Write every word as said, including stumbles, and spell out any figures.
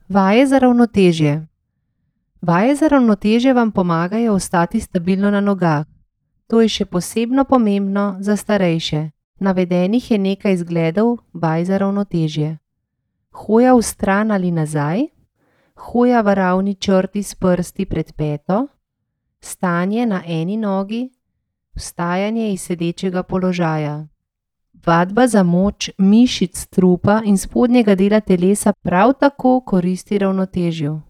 Vaje za ravnotežje. Vaje za ravnotežje vam pomagajo ostati stabilno na nogah. To je še posebno pomembno za starejše. Navedenih je nekaj izgledov vaj za ravnotežje. Hoja vstran ali nazaj, hoja v ravni črti s prsti pred peto, stanje na eni nogi, vstajanje iz sedečega položaja. Vadba za moč mišic trupa in spodnjega dela telesa prav tako koristi ravnotežju.